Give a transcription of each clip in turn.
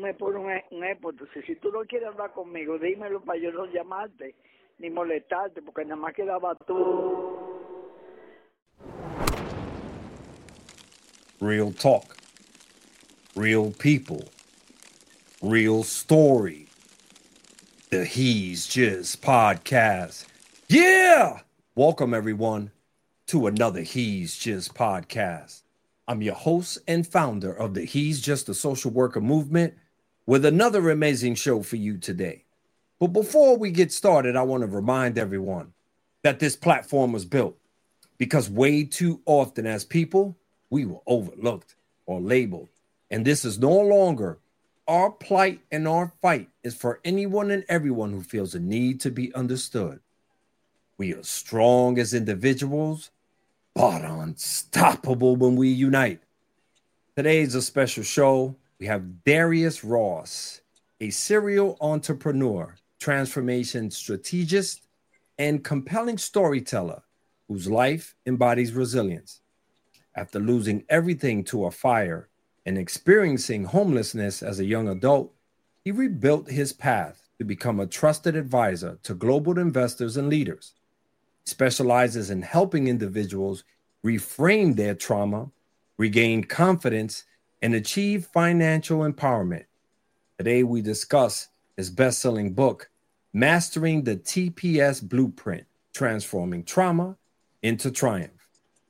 me pones un entonces si tú no quieres hablar conmigo, dímelo para yo no llamarte ni molestarte, porque nada más quedaba tú. Real talk, real people, real story. The He's Just podcast. Yeah! Welcome, everyone, to another He's Just podcast. I'm your host and founder of the He's Just a Social Worker movement with another amazing show for you today. But before we get started, I want to remind everyone that this platform was built because way too often as people, we were overlooked or labeled. And this is no longer our plight, and our fight is for anyone and everyone who feels a need to be understood. We are strong as individuals, but unstoppable when we unite. Today is a special show. We have Darius Ross, a serial entrepreneur, transformation strategist, and compelling storyteller whose life embodies resilience. After losing everything to a fire and experiencing homelessness as a young adult, he rebuilt his path to become a trusted advisor to global investors and leaders. He specializes in helping individuals reframe their trauma, regain confidence, and achieve financial empowerment. Today, we discuss his best-selling book, Mastering the TPS Blueprint, Transforming Trauma into Triumph.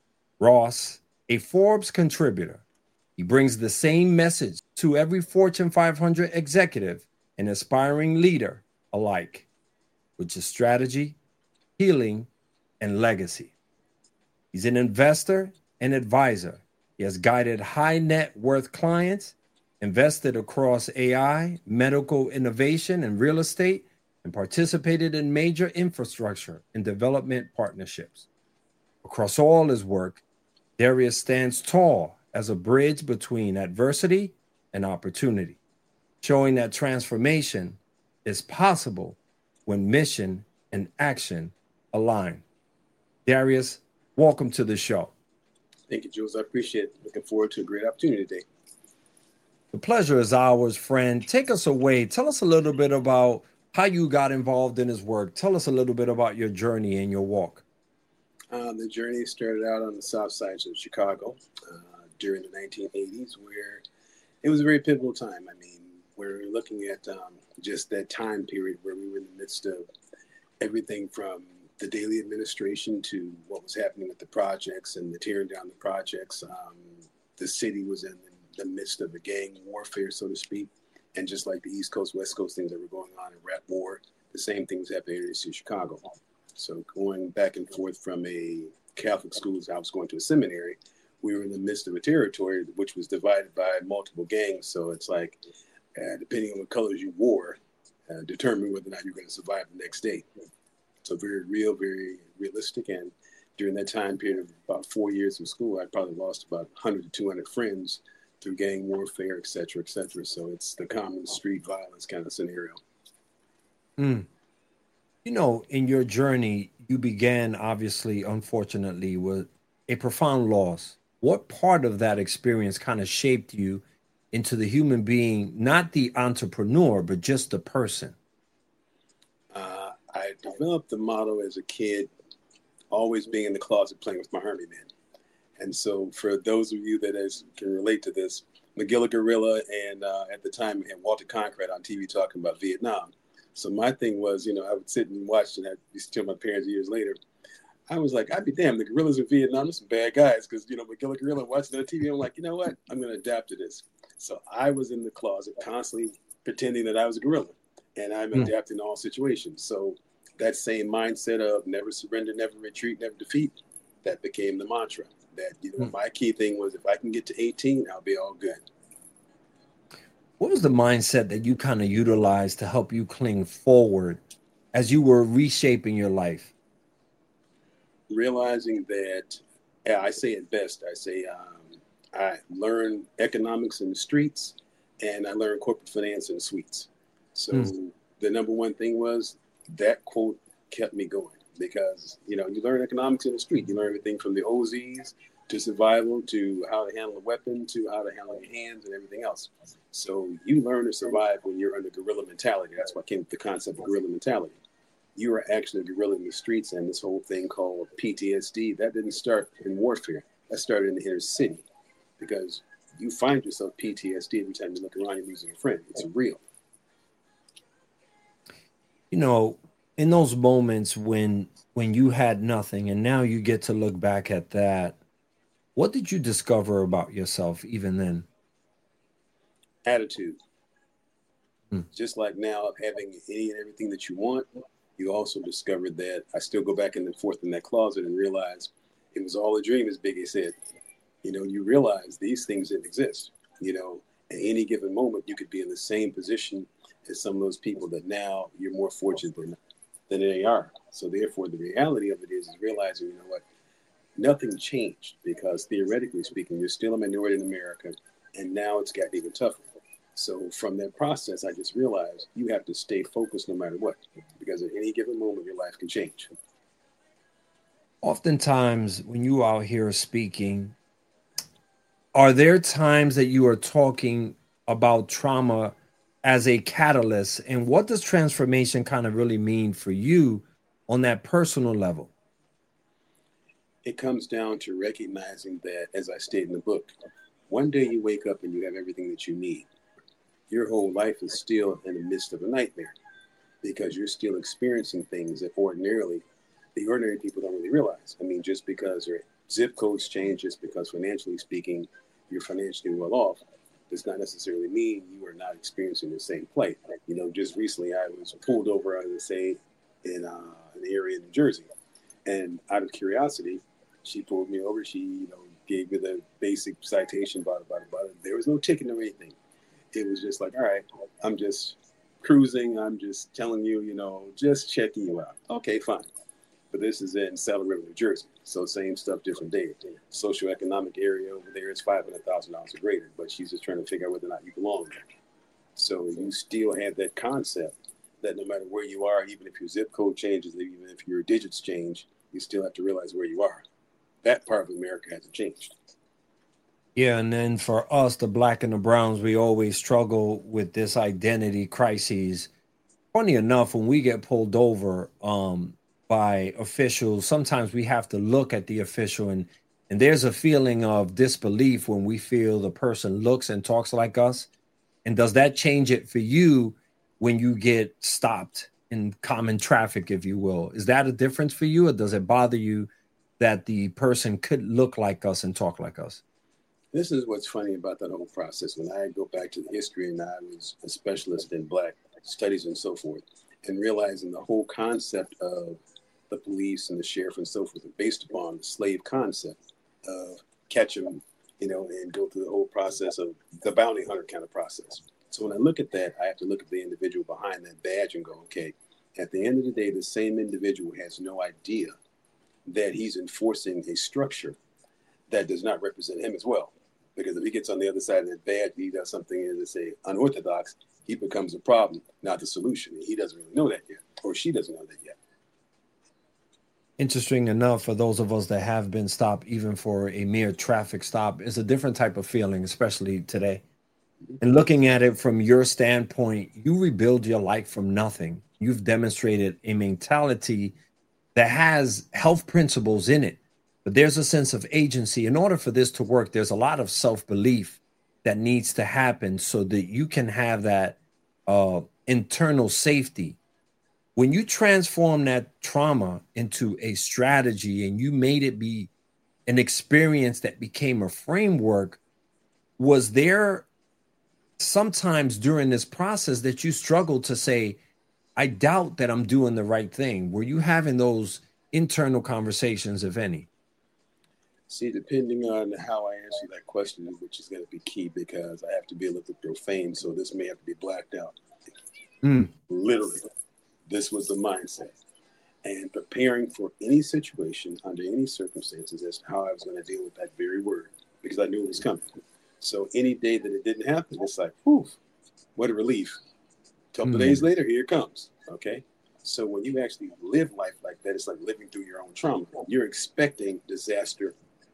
Ross, a Forbes contributor, he brings the same message to every Fortune 500 executive and aspiring leader alike, which is strategy, healing, and legacy. He's an investor and advisor. He has guided high net worth clients, invested across AI, medical innovation, and real estate, and participated in major infrastructure and development partnerships. Across all his work, Darius stands tall as a bridge between adversity and opportunity, showing that transformation is possible when mission and action align. Darius, welcome to the show. Thank you, Jules. I appreciate it. Looking forward to a great opportunity today. The pleasure is ours, friend. Take us away. Tell us a little bit about how you got involved in his work. Tell us a little bit about your journey and your walk. The journey started out on the south side of Chicago during the 1980s, where it was a very pivotal time. I mean, we're looking at just that time period where we were in the midst of everything from the daily administration to what was happening with the projects and the tearing down the projects. The city was in the midst of a gang warfare, so to speak. And just like the East Coast, West Coast things that were going on in rap war, the same things happened in Chicago. So going back and forth from a Catholic school as I was going to a seminary, we were in the midst of a territory which was divided by multiple gangs. So it's like, depending on what colors you wore, determine whether or not you're going to survive the next day. So very real, very realistic. And during that time period of about 4 years of school, I probably lost about 100 to 200 friends through gang warfare, et cetera, et cetera. So it's the common street violence kind of scenario. You know, in your journey, you began, obviously, unfortunately, with a profound loss. What part of that experience kind of shaped you into the human being, not the entrepreneur, but just the person? I developed the motto as a kid, always being in the closet playing with my Hermie men. And so for those of you that can relate to this, McGilla Gorilla and at the time, and Walter Cronkite on TV talking about Vietnam. So my thing was, I would sit and watch, and I used to tell my parents years later, I was like, I'd be damned, the gorillas in Vietnam are some bad guys, because, McGilla Gorilla watching that TV, I'm like, you know what? I'm going to adapt to this. So I was in the closet constantly pretending that I was a gorilla, and I'm adapting to all situations. So that same mindset of never surrender, never retreat, never defeat, that became the mantra. That, my key thing was if I can get to 18, I'll be all good. What was the mindset that you kind of utilized to help you cling forward as you were reshaping your life? Realizing that, I say it best, I say I learned economics in the streets and I learned corporate finance in the suites. So the number one thing was that quote kept me going because, you learn economics in the street. You learn everything from the OZs to survival, to how to handle a weapon, to how to handle your hands and everything else. So you learn to survive when you're under guerrilla mentality. That's what came with the concept of guerrilla mentality. You are actually a guerrilla in the streets, and this whole thing called PTSD, that didn't start in warfare. That started in the inner city, because you find yourself PTSD every time you look around, you're losing a friend. It's real. You know, in those moments when you had nothing and now you get to look back at that, what did you discover about yourself even then? Attitude. Just like now, having any and everything that you want, you also discovered that I still go back and forth in that closet and realize it was all a dream, as Biggie said. You know, you realize these things didn't exist. You know, at any given moment, you could be in the same position as some of those people that now you're more fortunate than they are. So therefore, the reality of it is realizing, you know what, nothing changed, because theoretically speaking, you're still a minority in America, and now it's gotten even tougher. So from that process, I just realized you have to stay focused no matter what, because at any given moment, your life can change. Oftentimes, when you out here speaking, are there times that you are talking about trauma as a catalyst? And what does transformation kind of really mean for you on that personal level? It comes down to recognizing that, as I stated in the book, one day you wake up and you have everything that you need. Your whole life is still in the midst of a nightmare, because you're still experiencing things that ordinarily the ordinary people don't really realize. I mean, just because your zip codes change, just because financially speaking, you're financially well off, does not necessarily mean you are not experiencing the same plight. You know, just recently I was pulled over, I would say, in an area in New Jersey. And out of curiosity, she pulled me over. She, you know, gave me the basic citation, blah. There was no ticket or anything. It was just like, all right, I'm just cruising. I'm just telling you, you know, just checking you out. Okay, fine. But this is in Saddle River, New Jersey. So same stuff, different day. Socioeconomic area over there is $500,000 or greater, but she's just trying to figure out whether or not you belong there. So you still have that concept that no matter where you are, even if your zip code changes, even if your digits change, you still have to realize where you are. That part of America hasn't changed. Yeah, and then for us, the black and the browns, we always struggle with this identity crises. Funny enough, when we get pulled over by officials, sometimes we have to look at the official, and there's a feeling of disbelief when we feel the person looks and talks like us. And does that change it for you when you get stopped in common traffic, if you will? Is that a difference for you, or does it bother you that the person could look like us and talk like us? This is what's funny about that whole process. When I go back to the history, and I was a specialist in Black studies and so forth, and realizing the whole concept of the police and the sheriff and so forth are based upon the slave concept of catch them, you know, and go through the whole process of the bounty hunter kind of process. So when I look at that, I have to look at the individual behind that badge and go, okay, at the end of the day, the same individual has no idea that he's enforcing a structure that does not represent him as well. Because if he gets on the other side of that badge, he does something that's say unorthodox, he becomes a problem, not the solution. He doesn't really know that yet, or she doesn't know that yet. Interesting enough, for those of us that have been stopped, even for a mere traffic stop, is a different type of feeling, especially today. And looking at it from your standpoint, you rebuild your life from nothing. You've demonstrated a mentality that has health principles in it, but there's a sense of agency. In order for this to work, there's a lot of self-belief that needs to happen so that you can have that internal safety. When you transform that trauma into a strategy and you made it be an experience that became a framework, was there sometimes during this process that you struggled to say, I doubt that I'm doing the right thing? Were you having those internal conversations, if any? See, depending on how I answer that question, which is going to be key, because I have to be a little bit profane, so this may have to be blacked out. Literally, this was the mindset. And preparing for any situation, under any circumstances, as to how I was going to deal with that very word, because I knew it was coming. So any day that it didn't happen, it's like, whew, what a relief. A couple of days later, here it comes, okay? So when you actually live life like that, it's like living through your own trauma. You're expecting disaster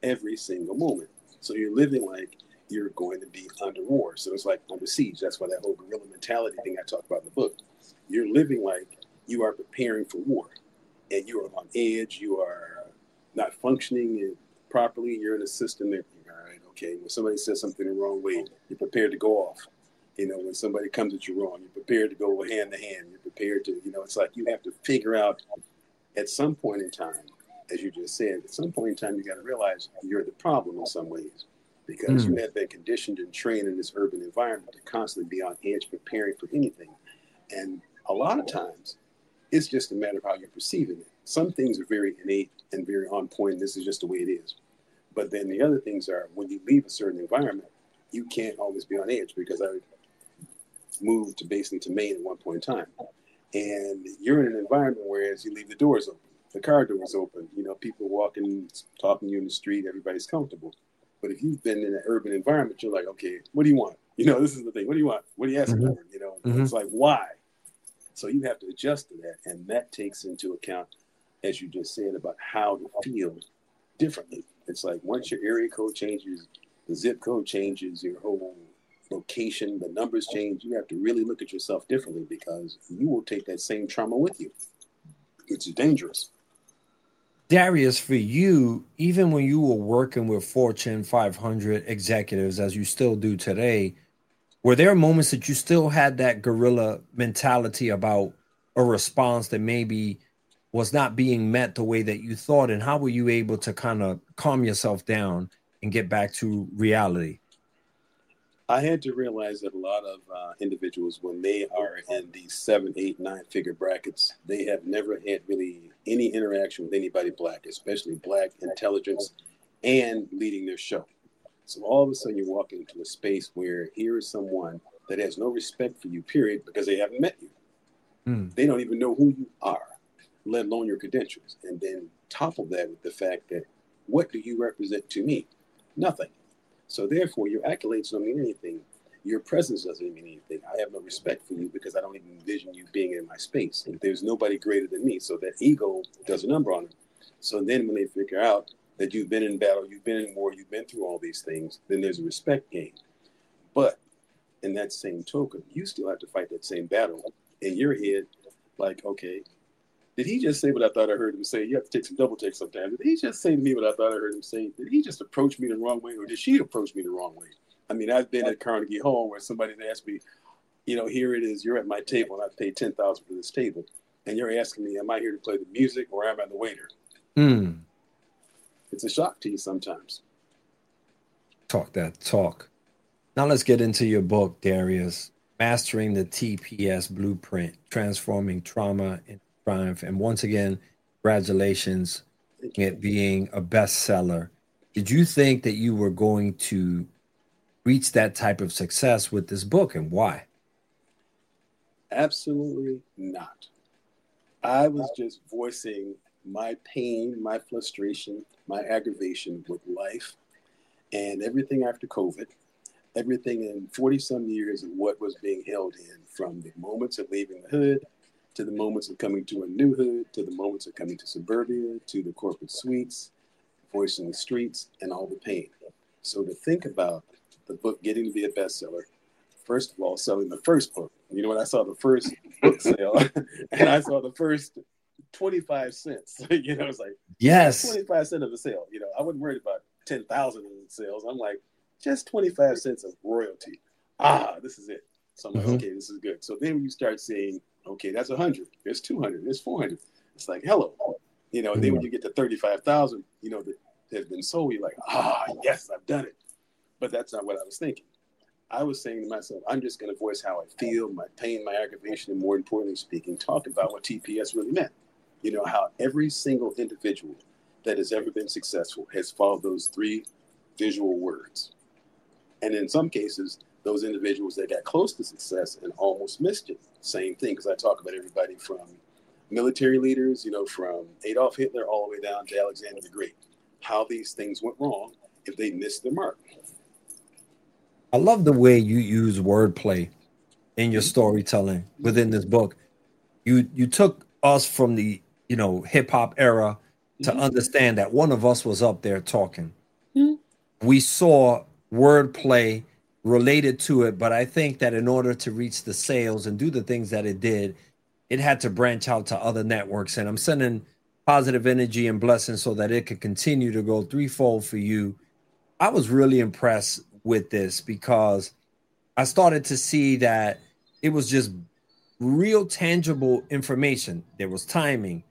every single moment. So you're living like you're going to be under war. So it's like under siege. That's why that whole guerrilla mentality thing I talk about in the book. You're living like you are preparing for war, and you are on edge. You are not functioning properly. You're in a system that, all right, okay, when somebody says something the wrong way, you're prepared to go off. You know, when somebody comes at you wrong, you're prepared to go hand to hand. You're prepared to, you know, it's like you have to figure out at some point in time, as you just said, at some point in time, you got to realize you're the problem in some ways, because you have been conditioned and trained in this urban environment to constantly be on edge, preparing for anything. And a lot of times, it's just a matter of how you're perceiving it. Some things are very innate and very on point, and this is just the way it is. But then the other things are, when you leave a certain environment, you can't always be on edge, because I moved to basically to Maine at one point in time. And you're in an environment where as you leave the doors open, the car doors open, you know, people walking, talking to you in the street, everybody's comfortable. But if you've been in an urban environment, you're like, okay, what do you want? You know, this is the thing. What do you want? What are you asking for? You know, it's like, why? So you have to adjust to that. And that takes into account, as you just said, about how to feel differently. It's like once your area code changes, the zip code changes, your whole location, the numbers change, you have to really look at yourself differently, because you will take that same trauma with you. It's dangerous. Darius, for you, even when you were working with Fortune 500 executives, as you still do today, were there moments that you still had that guerrilla mentality about a response that maybe was not being met the way that you thought? And how were you able to kind of calm yourself down and get back to reality? I had to realize that a lot of individuals, when they are in these 7, 8, 9-figure brackets, they have never had really any interaction with anybody Black, especially Black intelligence and leading their show. So all of a sudden you walk into a space where here is someone that has no respect for you, period, because they haven't met you. They don't even know who you are, let alone your credentials. And then topple that with the fact that, what do you represent to me? Nothing. So therefore, your accolades don't mean anything. Your presence doesn't mean anything. I have no respect for you because I don't even envision you being in my space. And there's nobody greater than me. So that ego does a number on them. So then when they figure out that you've been in battle, you've been in war, you've been through all these things, then there's a respect gain. But in that same token, you still have to fight that same battle in your head. Like, okay, did he just say what I thought I heard him say? You have to take some double takes sometimes. Did he just say to me what I thought I heard him say? Did he just approach me the wrong way, or did she approach me the wrong way? I mean, I've been at Carnegie Hall where somebody asked me, you know, here it is, you're at my table and I paid $10,000 for this table. And you're asking me, am I here to play the music or am I the waiter? It's a shock to you sometimes. Talk that talk. Now let's get into your book, Darius, Mastering the TPS Blueprint, Transforming Trauma into Triumph. And once again, congratulations on it being a bestseller. Did you think that you were going to reach that type of success with this book, and why? Absolutely not. I was just voicing my pain, my frustration, my aggravation with life and everything after COVID, everything in 40-some years of what was being held in, from the moments of leaving the hood to the moments of coming to a new hood, to the moments of coming to suburbia, to the corporate suites, voicing the streets, and all the pain. So to think about the book getting to be a bestseller, first of all, selling the first book. You know, when I saw the first book sale and I saw the first 25 cents, you know, it's like, yes, 25 cents of a sale. You know, I wasn't worried about 10,000 in sales. I'm like, just 25 cents of royalty. This is it. So I'm like, okay, this is good. So then you start saying, okay, that's 100. There's 200. There's 400. It's like, hello. You know, and then when you get to 35,000, you know, that has been sold, you're like, yes, I've done it. But that's not what I was thinking. I was saying to myself, I'm just going to voice how I feel, my pain, my aggravation, and more importantly speaking, talk about what TPS really meant. You know, how every single individual that has ever been successful has followed those 3 visual words. And in some cases, those individuals that got close to success and almost missed it, same thing, because I talk about everybody from military leaders, you know, from Adolf Hitler all the way down to Alexander the Great, how these things went wrong if they missed the mark. I love the way you use wordplay in your storytelling within this book. You took us from the, you know, hip hop era to understand that one of us was up there talking. We saw wordplay related to it, but I think that in order to reach the sales and do the things that it did, it had to branch out to other networks. And I'm sending positive energy and blessings so that it could continue to go threefold for you. I was really impressed with this because I started to see that it was just real tangible information. There was timing,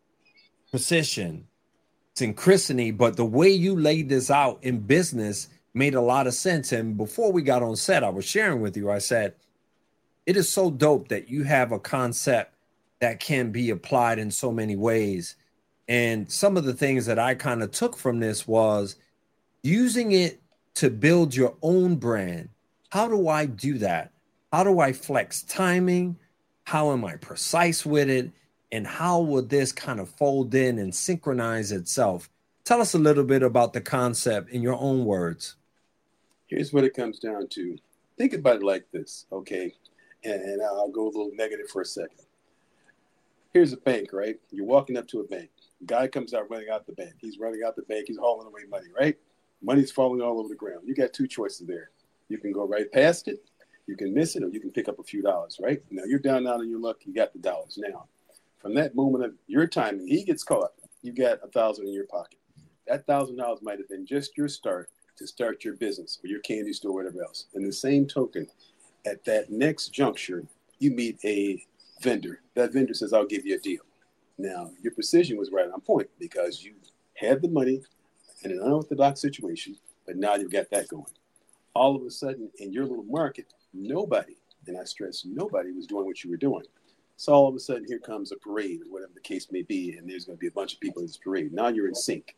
precision, synchronicity, but the way you laid this out in business made a lot of sense. And before we got on set, I was sharing with you, I said, it is so dope that you have a concept that can be applied in so many ways. And some of the things that I kind of took from this was using it to build your own brand. How do I do that? How do I flex timing? How am I precise with it? And how would this kind of fold in and synchronize itself? Tell us a little bit about the concept in your own words. Here's what it comes down to. Think about it like this, okay? And I'll go a little negative for a second. Here's a bank, right? You're walking up to a bank. Guy comes out running out the bank. He's running out the bank. He's hauling away money, right? Money's falling all over the ground. You got two choices there. You can go right past it, you can miss it, or you can pick up a few dollars, right? Now you're down on your luck. You got the dollars. Now, from that moment of your timing, he gets caught. You got $1,000 in your pocket. That $1,000 might have been just your start to start your business or your candy store, or whatever else. In the same token, at that next juncture, you meet a vendor. That vendor says, I'll give you a deal. Now, your precision was right on point because you had the money in an unorthodox situation, but now you've got that going. All of a sudden, in your little market, nobody, and I stress nobody, was doing what you were doing. So all of a sudden, here comes a parade or whatever the case may be, and there's going to be a bunch of people in this parade. Now you're in sync.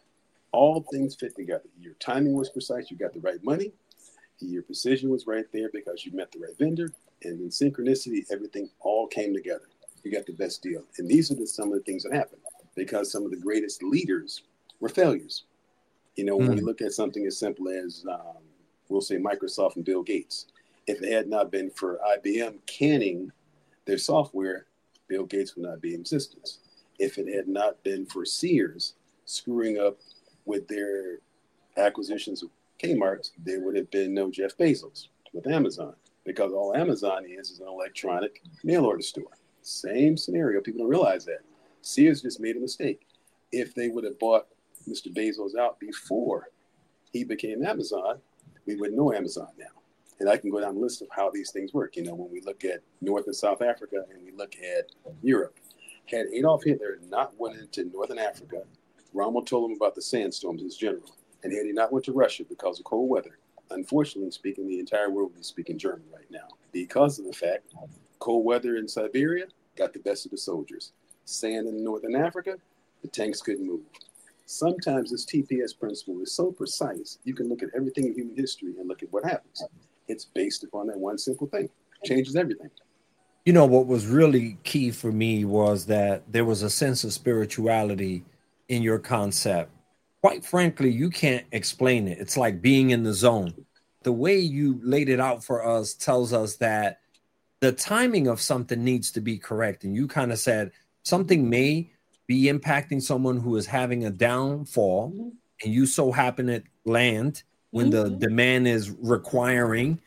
All things fit together. Your timing was precise. You got the right money. Your precision was right there because you met the right vendor. And in synchronicity, everything all came together. You got the best deal. And these are some of the things that happened because some of the greatest leaders were failures. You know, when we look at something as simple as, we'll say Microsoft and Bill Gates, if it had not been for IBM canning their software, Bill Gates would not be in existence. If it had not been for Sears screwing up with their acquisitions of Kmart, there would have been no Jeff Bezos with Amazon, because all Amazon is an electronic mail order store. Same scenario. People don't realize that. Sears just made a mistake. If they would have bought Mr. Bezos out before he became Amazon, we would know Amazon now. And I can go down the list of how these things work. You know, when we look at North and South Africa and we look at Europe, had Adolf Hitler not went into Northern Africa, Rommel told him about the sandstorms as general. And had he not went to Russia because of cold weather, unfortunately speaking, the entire world is speaking German right now because of the fact cold weather in Siberia got the best of the soldiers. Sand in Northern Africa, the tanks couldn't move. Sometimes this TPS principle is so precise, you can look at everything in human history and look at what happens. It's based upon that one simple thing. It changes everything. You know, what was really key for me was that there was a sense of spirituality in your concept. Quite frankly, you can't explain it. It's like being in the zone. The way you laid it out for us tells us that the timing of something needs to be correct. And you kind of said something may be impacting someone who is having a downfall, and you so happen to land when the demand is requiring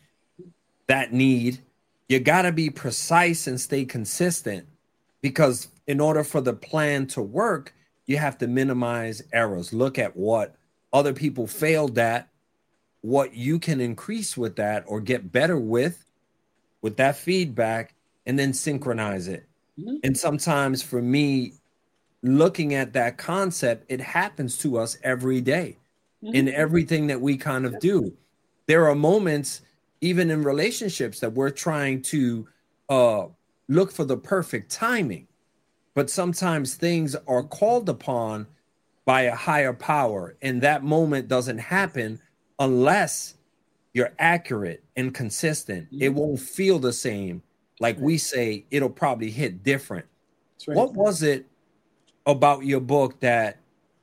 that need. You got to be precise and stay consistent, because in order for the plan to work, you have to minimize errors. Look at what other people failed at, what you can increase with that or get better with that feedback, and then synchronize it. And sometimes for me, looking at that concept, it happens to us every day in everything that we kind of do. There are moments, even in relationships, that we're trying to look for the perfect timing. But sometimes things are called upon by a higher power, and that moment doesn't happen unless you're accurate and consistent. It won't feel the same. Like we say, it'll probably hit different. Right. What was it about your book that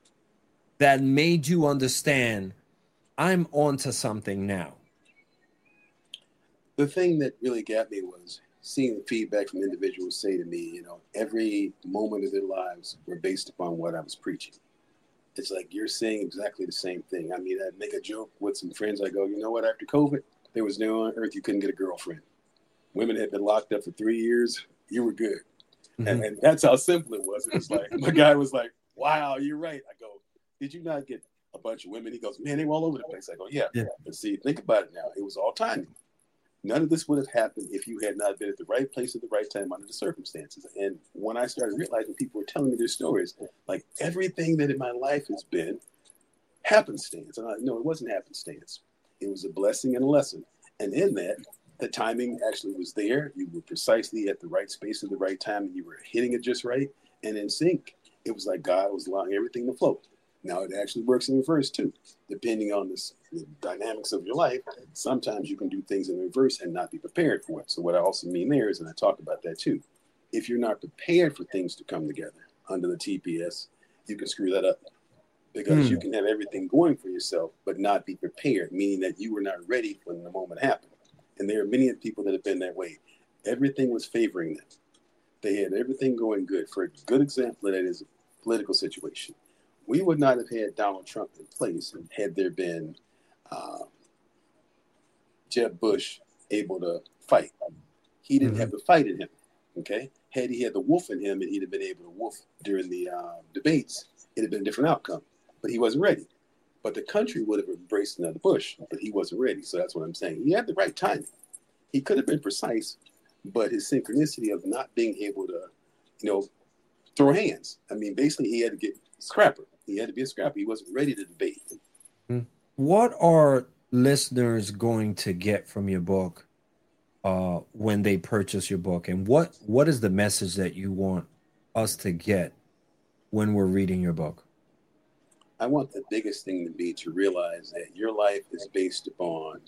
made you understand I'm onto something now? The thing that really got me was seeing the feedback from individuals say to me, you know, every moment of their lives were based upon what I was preaching. it's like you're saying exactly the same thing. I mean, I make a joke with some friends. I go, you know what? After COVID, there was no on earth you couldn't get a girlfriend. Women had been locked up for 3 years. You were good. Mm-hmm. And that's how simple it was. It was like, my guy was like, wow, you're right. I go, did you not get a bunch of women? He goes, man, they were all over the place. I go, yeah. But see, think about it now. It was all timing. None of this would have happened if you had not been at the right place at the right time under the circumstances. And when I started realizing people were telling me their stories, like everything that in my life has been happenstance. And no, it wasn't happenstance. It was a blessing and a lesson. And in that, the timing actually was there. You were precisely at the right space at the right time, and you were hitting it just right and in sync. It was like God was allowing everything to flow. Now, it actually works in reverse, too. Depending on the dynamics of your life, sometimes you can do things in reverse and not be prepared for it. So what I also mean there is, and I talk about that, too, if you're not prepared for things to come together under the TPS, you can screw that up. Because you can have everything going for yourself, but not be prepared, meaning that you were not ready when the moment happened. And there are many people that have been that way. Everything was favoring them. They had everything going good. For a good example, that is a political situation. We would not have had Donald Trump in place had there been Jeb Bush able to fight. He didn't have the fight in him, okay? Had he had the wolf in him and he'd have been able to wolf during the debates, it'd have been a different outcome. But he wasn't ready. But the country would have embraced another Bush, but he wasn't ready. So that's what I'm saying. He had the right timing. He could have been precise, but his synchronicity of not being able to, throw hands. I mean, basically, he had to get scrapper. He had to be a scrapper. He wasn't ready to debate. What are listeners going to get from your book when they purchase your book? And what is the message that you want us to get when we're reading your book? I want the biggest thing to be to realize that your life is based upon,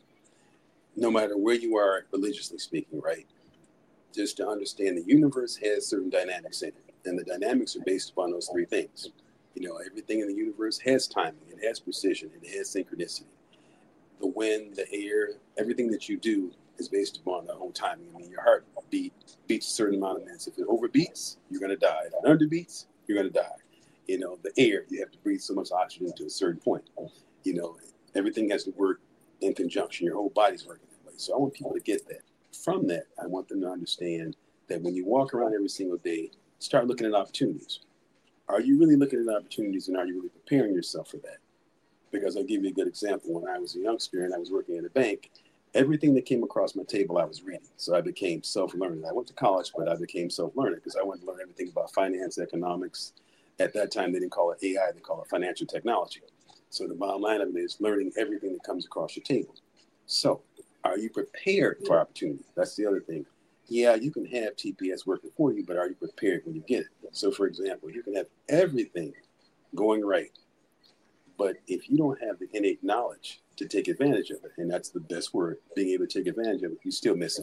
no matter where you are religiously speaking, right? Just to understand the universe has certain dynamics in it. And the dynamics are based upon those three things. Everything in the universe has timing, it has precision, it has synchronicity. The wind, the air, everything that you do is based upon the whole timing. I mean, your heart beats a certain amount of minutes. If it overbeats, you're going to die. If it underbeats, you're going to die. The air, you have to breathe so much oxygen to a certain point. Everything has to work in conjunction. Your whole body's working that way. So I want people to get that. From that, I want them to understand that when you walk around every single day, start looking at opportunities. Are you really looking at opportunities, and are you really preparing yourself for that? Because I'll give you a good example. When I was a youngster and I was working at a bank, everything that came across my table, I was reading. So I became self-learning. I went to college, but I became self-learning because I wanted to learn everything about finance, economics. At that time, they didn't call it AI, they call it financial technology. So the bottom line of it is learning everything that comes across your table. So are you prepared for opportunity? That's the other thing. Yeah, you can have TPS working for you, but are you prepared when you get it? So, for example, you can have everything going right, but if you don't have the innate knowledge to take advantage of it, and that's the best word, being able to take advantage of it, you're still missing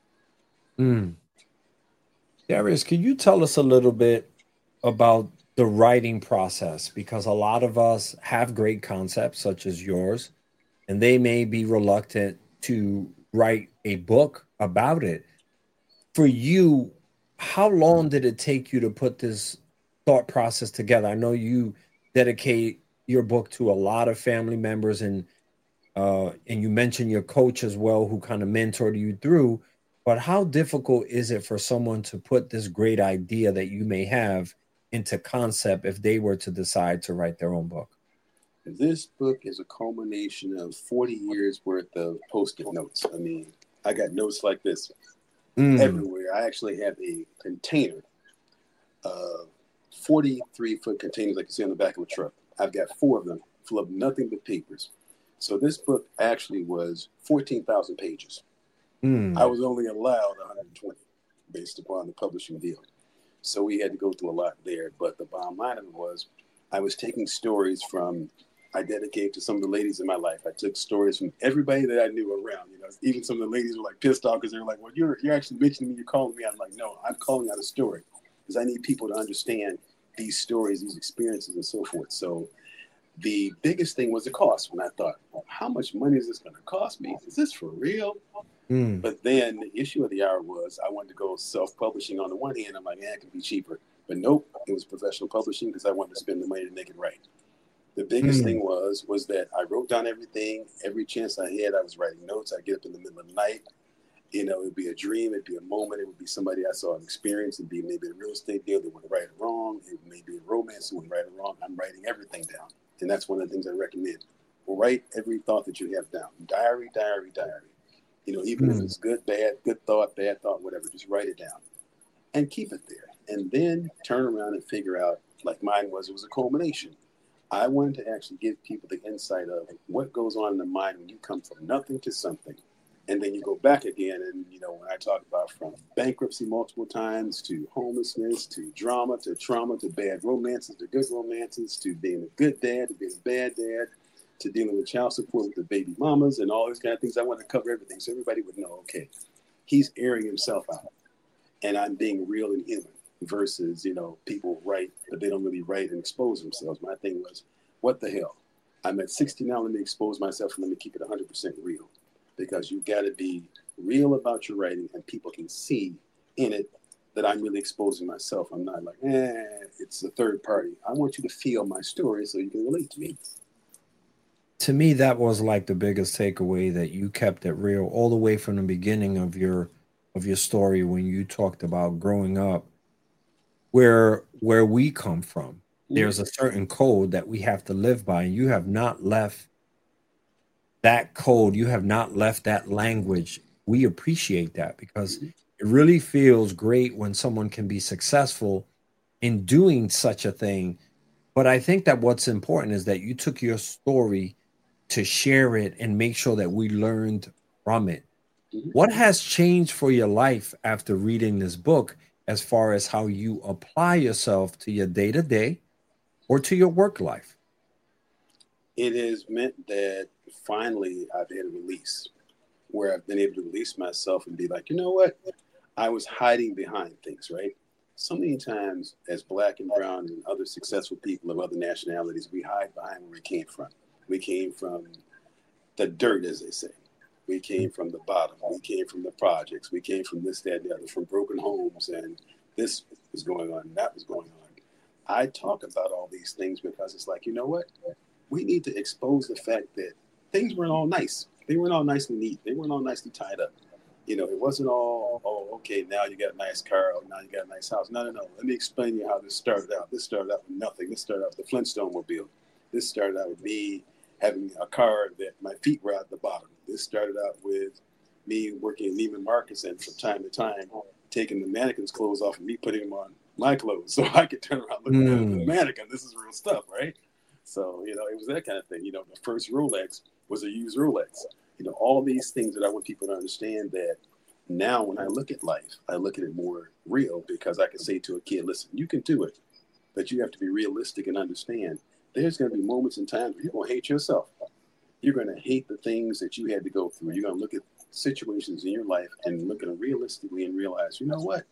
it. Darius, can you tell us a little bit about the writing process? Because a lot of us have great concepts such as yours, and they may be reluctant to write a book about it. For you, how long did it take you to put this thought process together? I know you dedicate your book to a lot of family members, and you mentioned your coach as well, who kind of mentored you through. But how difficult is it for someone to put this great idea that you may have into concept if they were to decide to write their own book? This book is a culmination of 40 years worth of Post-it notes. I mean, I got notes like this everywhere. I actually have a container of 43-foot containers like you see on the back of a truck. I've got 4 of them full of nothing but papers. So this book actually was 14,000 pages. I was only allowed 120 based upon the publishing deal. So we had to go through a lot there. But the bottom line of it was I was taking stories from, I dedicated to some of the ladies in my life. I took stories from everybody that I knew around. Even some of the ladies were like pissed off because they were like, well, you're actually mentioning me, you're calling me. I'm like, no, I'm calling out a story because I need people to understand these stories, these experiences, and so forth. So the biggest thing was the cost. When I thought, well, how much money is this going to cost me? Is this for real? But then the issue of the hour was I wanted to go self-publishing on the one hand. I'm like, it could be cheaper. But nope, it was professional publishing because I wanted to spend the money to make it right. The biggest thing was that I wrote down everything. Every chance I had, I was writing notes. I'd get up in the middle of the night. You know, it'd be a dream. It'd be a moment. It would be somebody I saw an experience. It'd be maybe a real estate deal that went right or wrong. It may be a romance that went right or wrong. I'm writing everything down. And that's one of the things I recommend. Write every thought that you have down. Diary, diary, diary. You know, even if it's good, bad, good thought, bad thought, whatever, just write it down and keep it there. And then turn around and figure out, like mine was, it was a culmination. I wanted to actually give people the insight of what goes on in the mind when you come from nothing to something. And then you go back again. And, you know, when I talk about from bankruptcy multiple times to homelessness, to drama, to trauma, to bad romances, to good romances, to being a good dad, to being a bad dad, to dealing with child support with the baby mamas and all these kind of things. I want to cover everything so everybody would know, okay, he's airing himself out and I'm being real and human versus, you know, people write, but they don't really write and expose themselves. My thing was, what the hell? I'm at 60 now, let me expose myself and let me keep it 100% real. Because you've got to be real about your writing and people can see in it that I'm really exposing myself. I'm not like, it's a third party. I want you to feel my story so you can relate to me. To me, that was like the biggest takeaway, that you kept it real all the way from the beginning of your story when you talked about growing up, where we come from. There's a certain code that we have to live by, and you have not left that code. You have not left that language. We appreciate that because it really feels great when someone can be successful in doing such a thing. But I think that what's important is that you took your story to share it and make sure that we learned from it. What has changed for your life after reading this book as far as how you apply yourself to your day-to-day or to your work life? It has meant that finally I've had a release where I've been able to release myself and be like, you know what? I was hiding behind things, right? So many times as Black and brown and other successful people of other nationalities, we hide behind where we came from. We came from the dirt, as they say. We came from the bottom. We came from the projects. We came from this, that, and the other, from broken homes. And this was going on, and that was going on. I talk about all these things because it's like, you know what? We need to expose the fact that things weren't all nice. They weren't all nicely neat. They weren't all nicely tied up. You know, it wasn't all, oh, okay, now you got a nice car. Oh, now you got a nice house. No. Let me explain to you how this started out. This started out with nothing. This started out with the Flintstone Mobile. This started out with me having a car that my feet were at the bottom. This started out with me working at Neiman Marcus and from time to time taking the mannequin's clothes off and me putting them on my clothes so I could turn around and look at the mannequin. This is real stuff, right? So, you know, it was that kind of thing. You know, the first Rolex was a used Rolex. You know, all these things that I want people to understand that now when I look at life, I look at it more real because I can say to a kid, listen, you can do it, but you have to be realistic and understand there's going to be moments and times where you're going to hate yourself. You're going to hate the things that you had to go through. You're going to look at situations in your life and look at them realistically and realize, you know what?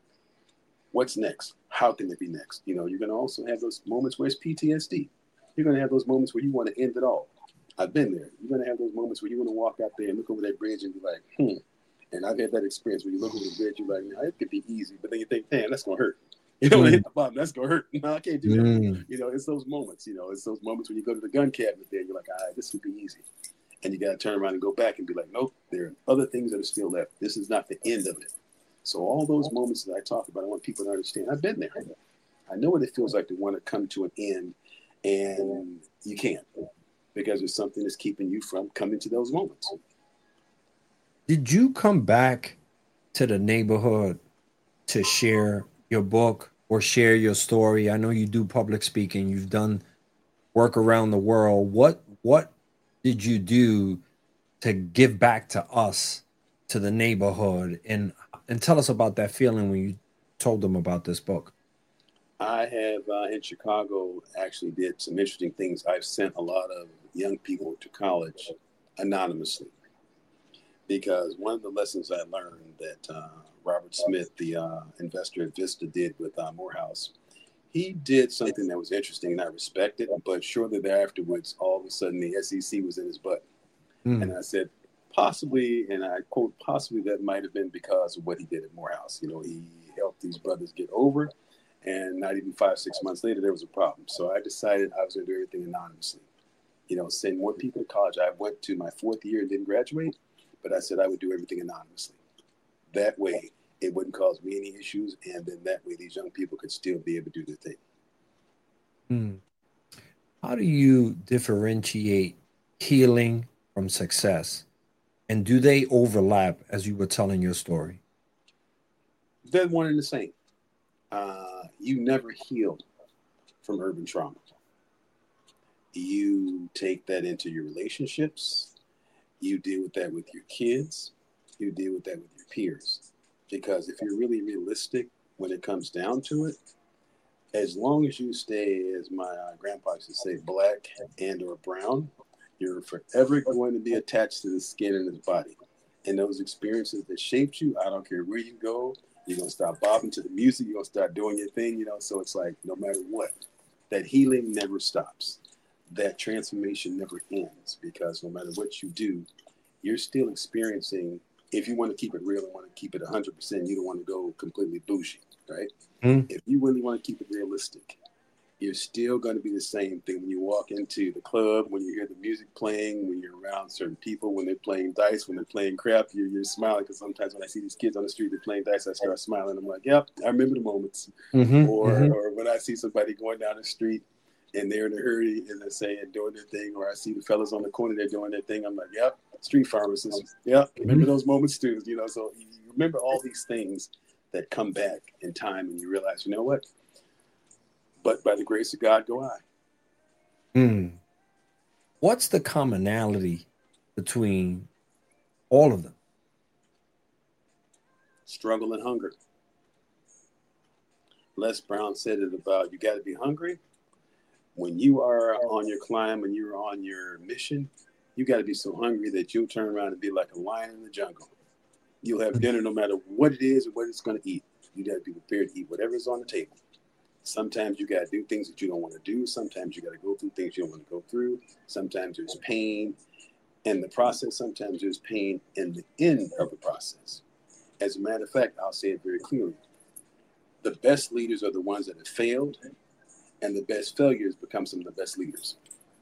What's next? How can it be next? You know, you're going to also have those moments where it's PTSD. You're going to have those moments where you want to end it all. I've been there. You're going to have those moments where you want to walk out there and look over that bridge and be like, And I've had that experience where you look over the bridge, you're like, no, it could be easy. But then you think, man, that's going to hurt. You know, when I hit the bottom, that's going to hurt. No, I can't do that. You know, it's those moments. You know, it's those moments when you go to the gun cabinet there, you're like, all right, this would be easy. And you got to turn around and go back and be like, nope, there are other things that are still left. This is not the end of it. So all those moments that I talk about, I want people to understand. I've been there. I know what it feels like to want to come to an end, and you can't because there's something that's keeping you from coming to those moments. Did you come back to the neighborhood to share your book or share your story? I know you do public speaking. You've done work around the world. What did you do to give back to us, to the neighborhood, and tell us about that feeling when you told them about this book? I have in Chicago actually did some interesting things. I've sent a lot of young people to college anonymously because one of the lessons I learned that Robert Smith, the investor at Vista, did with Morehouse, he did something that was interesting and I respected, but shortly thereafterwards, all of a sudden the SEC was in his butt. And I said, possibly, and I quote, possibly that might have been because of what he did at Morehouse. You know, he helped these brothers get over. And not even 5-6 months later, there was a problem. So I decided I was going to do everything anonymously. Send more people to college. I went to my 4th year and didn't graduate, but I said I would do everything anonymously. That way, it wouldn't cause me any issues, and then that way these young people could still be able to do their thing. How do you differentiate healing from success? And do they overlap as you were telling your story? They're one and the same. You never heal from urban trauma. You take that into your relationships. You deal with that with your kids. You deal with that with your peers. Because if you're really realistic when it comes down to it, as long as you stay, as my grandpa used to say, black and or brown, you're forever going to be attached to the skin and the body. And those experiences that shaped you, I don't care where you go, you're going to start bobbing to the music, you're going to start doing your thing, so it's like no matter what, that healing never stops. That transformation never ends, because no matter what you do, you're still experiencing. If you want to keep it real and want to keep it 100%, you don't want to go completely bougie, right? If you really want to keep it realistic, you're still going to be the same thing when you walk into the club, when you hear the music playing, when you're around certain people, when they're playing dice, when they're playing crap, you're smiling. Because sometimes when I see these kids on the street, they're playing dice, I start smiling. I'm like, yep, I remember the moments. Or when I see somebody going down the street and they're in a hurry and they're saying, doing their thing, or I see the fellas on the corner, they're doing their thing. I'm like, yep, street pharmacists. Yep, remember those moments too. So you remember all these things that come back in time, and you realize, you know what? But by the grace of God, go I. What's the commonality between all of them? Struggle and hunger. Les Brown said it about, you got to be hungry. When you are on your climb and you're on your mission, you got to be so hungry that you'll turn around and be like a lion in the jungle. You'll have dinner no matter what it is or what it's going to eat. You got to be prepared to eat whatever is on the table. Sometimes you got to do things that you don't want to do. Sometimes you got to go through things you don't want to go through. Sometimes there's pain in the process. Sometimes there's pain in the end of the process. As a matter of fact, I'll say it very clearly. The best leaders are the ones that have failed, and the best failures become some of the best leaders.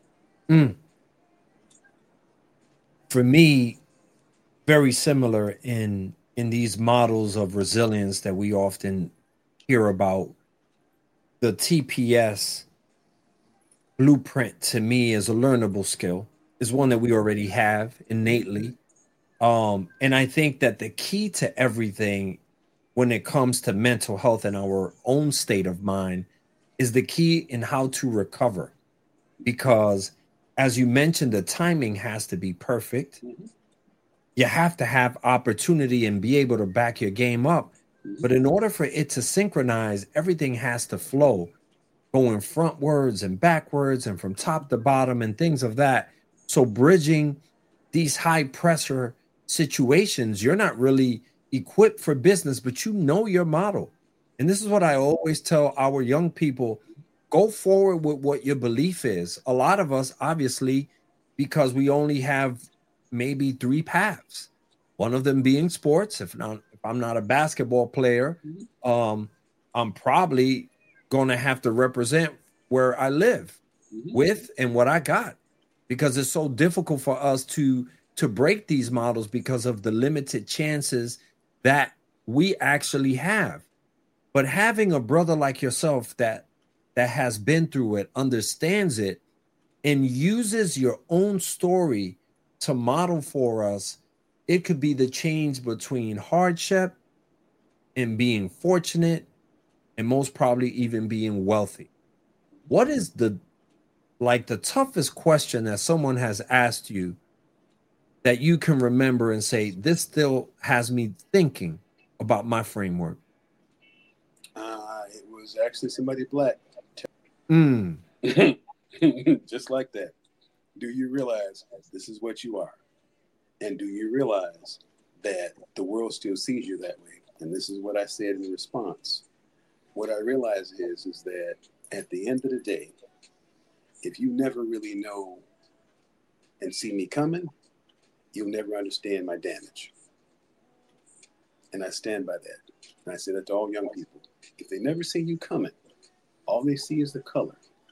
For me, very similar in these models of resilience that we often hear about. The TPS blueprint to me is a learnable skill, is one that we already have innately. And I think that the key to everything when it comes to mental health and our own state of mind is the key in how to recover. Because as you mentioned, the timing has to be perfect. You have to have opportunity and be able to back your game up. But in order for it to synchronize, everything has to flow, going frontwards and backwards and from top to bottom and things of that. So bridging these high pressure situations, you're not really equipped for business, but you know your model. And this is what I always tell our young people: go forward with what your belief is. A lot of us, obviously, because we only have maybe 3 paths, one of them being sports. If I'm not a basketball player, I'm probably going to have to represent where I live with and what I got, because it's so difficult for us to break these models because of the limited chances that we actually have. But having a brother like yourself that has been through it, understands it, and uses your own story to model for us, it could be the change between hardship and being fortunate, and most probably even being wealthy. What is the toughest question that someone has asked you that you can remember and say, this still has me thinking about my framework? It was actually somebody black. Just like that. Do you realize this is what you are? And do you realize that the world still sees you that way? And this is what I said in response. What I realize is that at the end of the day, if you never really know and see me coming, you'll never understand my damage. And I stand by that. And I say that to all young people. If they never see you coming, all they see is the color.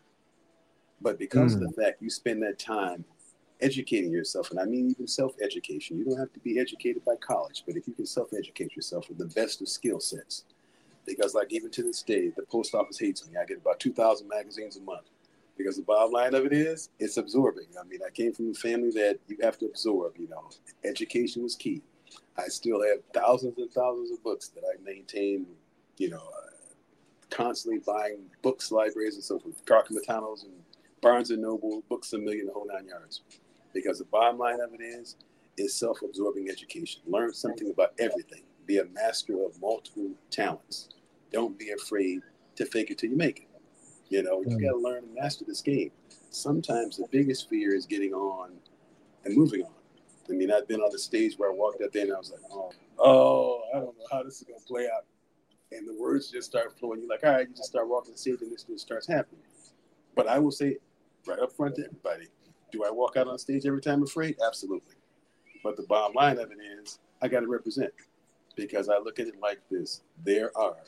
But because of the fact you spend that time educating yourself, and I mean even self-education, you don't have to be educated by college, but if you can self-educate yourself with the best of skill sets, because like even to this day, the post office hates me. I get about 2,000 magazines a month because the bottom line of it is it's absorbing. I mean, I came from a family that you have to absorb, you know, education was key. I still have thousands and thousands of books that I maintain, you know, constantly buying books, libraries, and so forth. Carcamotanos and Barnes and Noble, Books A Million, the whole 9 yards. Because the bottom line of it is self-absorbing education. Learn something about everything. Be a master of multiple talents. Don't be afraid to fake it till you make it. You know, you got to learn and master this game. Sometimes the biggest fear is getting on and moving on. I mean, I've been on the stage where I walked up there and I was like, oh, I don't know how this is going to play out. And the words just start flowing. You're like, all right, you just start walking the stage and this just starts happening. But I will say right up front to everybody, do I walk out on stage every time afraid? Absolutely. But the bottom line of it is I got to represent, because I look at it like this. There are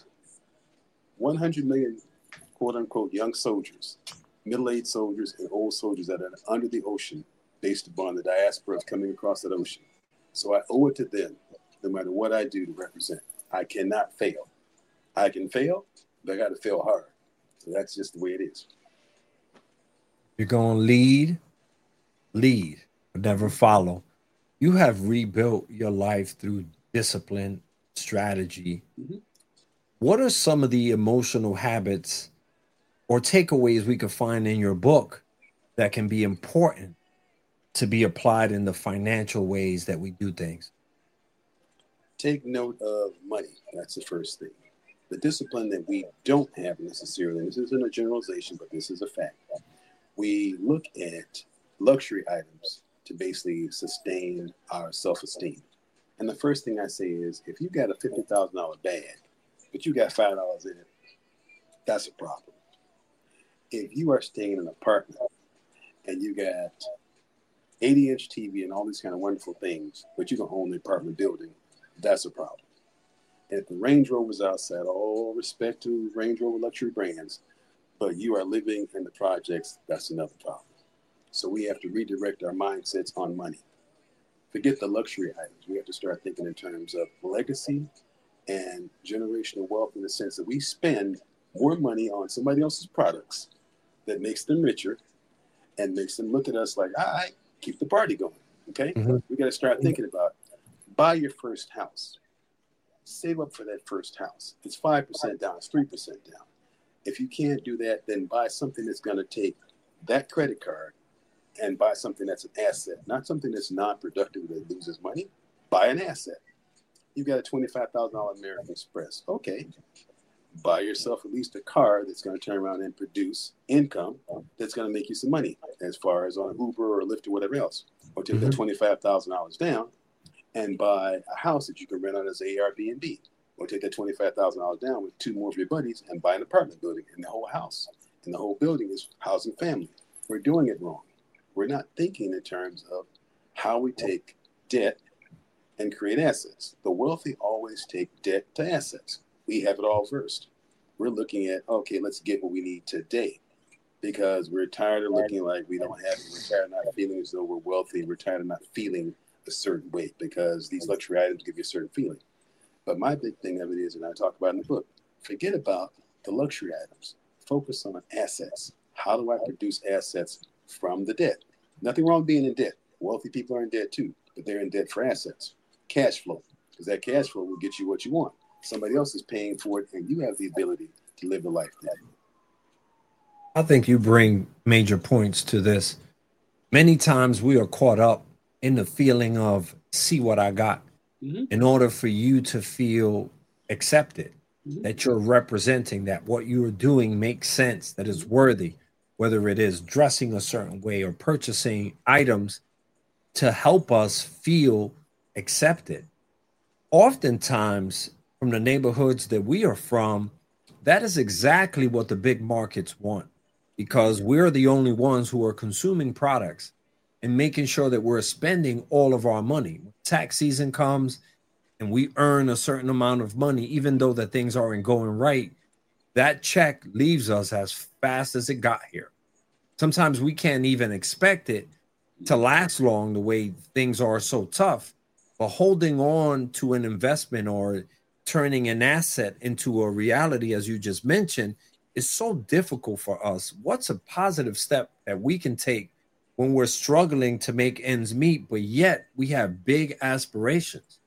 100 million, quote unquote, young soldiers, middle-aged soldiers, and old soldiers that are under the ocean based upon the diaspora coming across that ocean. So I owe it to them, no matter what I do, to represent. I cannot fail. I can fail, but I got to fail hard. So that's just the way it is. You're going to lead, but never follow. You have rebuilt your life through discipline, strategy. Mm-hmm. What are some of the emotional habits or takeaways we could find in your book that can be important to be applied in the financial ways that we do things? Take note of money. That's the first thing. The discipline that we don't have necessarily, this isn't a generalization, but this is a fact. We look at luxury items to basically sustain our self-esteem. And the first thing I say is, if you got a $50,000 bag, but you got $5 in it, that's a problem. If you are staying in an apartment and you got 80-inch TV and all these kind of wonderful things, but you don't own the apartment building, that's a problem. And if the Range Rover's outside, all respect to Range Rover luxury brands, but you are living in the projects, that's another problem. So we have to redirect our mindsets on money. Forget the luxury items. We have to start thinking in terms of legacy and generational wealth, in the sense that we spend more money on somebody else's products that makes them richer and makes them look at us like, all right, keep the party going, okay? Mm-hmm. We got to start thinking about, buy your first house. Save up for that first house. It's 5% down, it's 3% down. If you can't do that, then buy something that's going to take that credit card and buy something that's an asset, not something that's non-productive that loses money. Buy an asset. You've got a $25,000 American Express. Okay. Buy yourself at least a car that's going to turn around and produce income that's going to make you some money, as far as on Uber or Lyft or whatever else. Or take that $25,000 down and buy a house that you can rent out as Airbnb. Or take that $25,000 down with two more of your buddies and buy an apartment building in the whole house. And the whole building is housing family. We're doing it wrong. We're not thinking in terms of how we take debt and create assets. The wealthy always take debt to assets. We have it all versed. We're looking at, okay, let's get what we need today, because we're tired of looking like we don't have it. We're tired of not feeling as though we're wealthy. We're tired of not feeling a certain way, because these luxury items give you a certain feeling. But my big thing of it is, and I talk about in the book, forget about the luxury items. Focus on assets. How do I produce assets from the debt? Nothing wrong with being in debt. Wealthy people are in debt too, but they're in debt for assets. Cash flow, because that cash flow will get you what you want. Somebody else is paying for it, and you have the ability to live the life that you want. I think you bring major points to this. Many times we are caught up in the feeling of, see what I got. Mm-hmm. In order for you to feel accepted, mm-hmm. that you're representing, that what you are doing makes sense, that is worthy, whether it is dressing a certain way or purchasing items to help us feel accepted. Oftentimes, from the neighborhoods that we are from, that is exactly what the big markets want, because we're the only ones who are consuming products and making sure that we're spending all of our money. When tax season comes, and we earn a certain amount of money, even though that things aren't going right, that check leaves us as fast as it got here. Sometimes we can't even expect it to last long the way things are so tough. But holding on to an investment or turning an asset into a reality, as you just mentioned, is so difficult for us. What's a positive step that we can take when we're struggling to make ends meet, but yet we have big aspirations?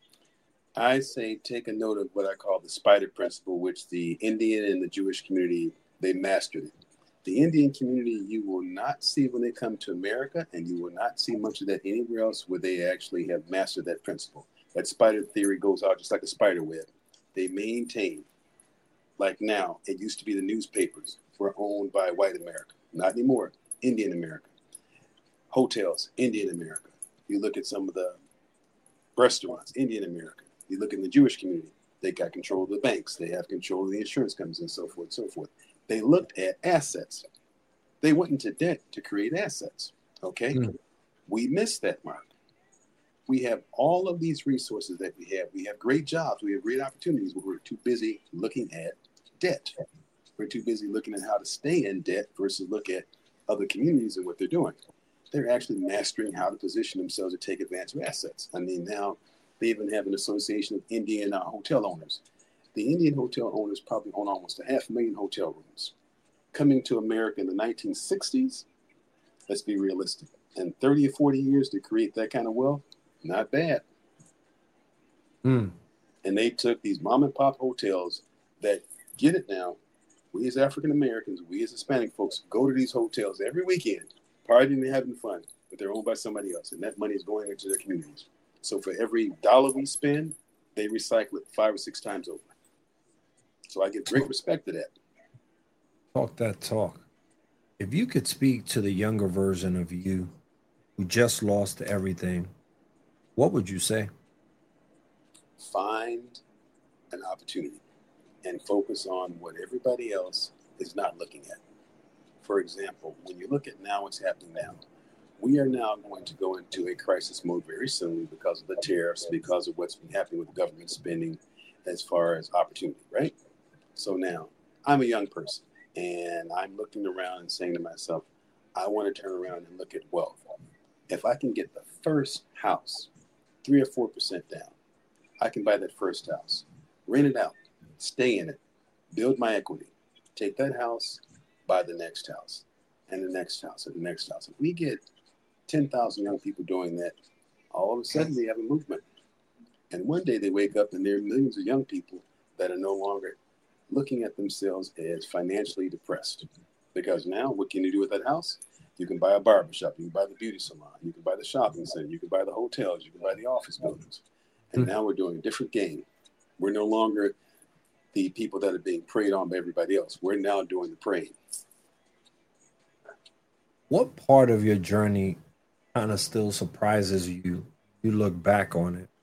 I say take a note of what I call the spider principle, which the Indian and the Jewish community, they mastered it. The Indian community, you will not see when they come to America, and you will not see much of that anywhere else where they actually have mastered that principle. That spider theory goes out just like a spider web. They maintain, like now, it used to be the newspapers were owned by white America. Not anymore, Indian America. Hotels, Indian America. You look at some of the restaurants, Indian America. You look in the Jewish community, they got control of the banks. They have control of the insurance companies and so forth, so forth. They looked at assets. They went into debt to create assets. Okay. We missed that mark. We have all of these resources that we have. We have great jobs. We have great opportunities, but we're too busy looking at debt. We're too busy looking at how to stay in debt versus look at other communities and what they're doing. They're actually mastering how to position themselves to take advantage of assets. I mean, now they even have an association of Indian hotel owners. The Indian hotel owners probably own almost 500,000 hotel rooms. Coming to America in the 1960s, let's be realistic. In 30 or 40 years to create that kind of wealth, not bad. And they took these mom and pop hotels that, get it now, we as African Americans, we as Hispanic folks go to these hotels every weekend, partying and having fun, but they're owned by somebody else. And that money is going into their communities. So for every dollar we spend, they recycle it 5 or 6 times over. So I give great respect to that. Talk that talk. If you could speak to the younger version of you who just lost everything, what would you say? Find an opportunity and focus on what everybody else is not looking at. For example, when you look at now what's happening now, we are now going to go into a crisis mode very soon because of the tariffs, because of what's been happening with government spending as far as opportunity, right? So now I'm a young person and I'm looking around and saying to myself, I want to turn around and look at wealth. If I can get the first house 3 or 4% down, I can buy that first house, rent it out, stay in it, build my equity, take that house, buy the next house, and the next house, and the next house. If we get 10,000 young people doing that, all of a sudden we have a movement. And one day they wake up and there are millions of young people that are no longer looking at themselves as financially depressed. Because now what can you do with that house? You can buy a barbershop, you can buy the beauty salon, you can buy the shopping center, you can buy the hotels, you can buy the office buildings. And now we're doing a different game. We're no longer the people that are being preyed on by everybody else. We're now doing the preying. What part of your journey kind of still surprises you? You look back on it.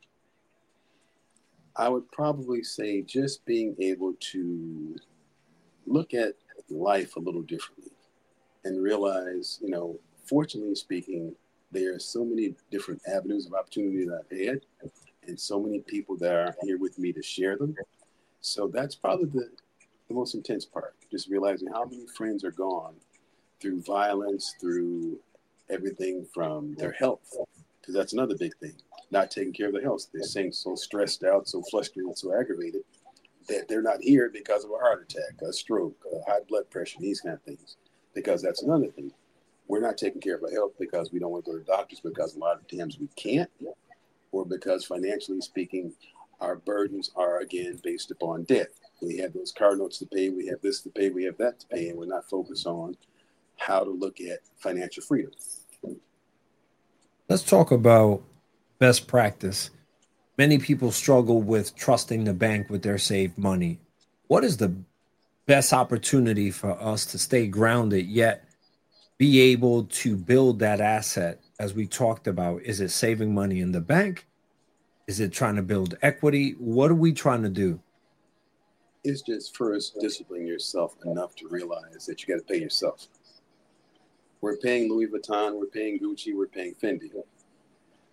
I would probably say just being able to look at life a little differently and realize, fortunately speaking, there are so many different avenues of opportunity that I've had and so many people that are here with me to share them. So that's probably the most intense part, just realizing how many friends are gone through violence, through everything from their health, because that's another big thing, not taking care of their health. They're saying so stressed out, so frustrated, so aggravated that they're not here because of a heart attack, a stroke, high blood pressure, these kind of things, because that's another thing. We're not taking care of our health because we don't want to go to doctors because a lot of times we can't, or because financially speaking, our burdens are, again, based upon debt. We have those car notes to pay, we have this to pay, we have that to pay, and we're not focused on how to look at financial freedom. Let's talk about best practice. Many people struggle with trusting the bank with their saved money. What is the best opportunity for us to stay grounded yet be able to build that asset as we talked about? Is it saving money in the bank? Is it trying to build equity? What are we trying to do? It's just first discipline yourself enough to realize that you got to pay yourself. We're paying Louis Vuitton, we're paying Gucci, we're paying Fendi.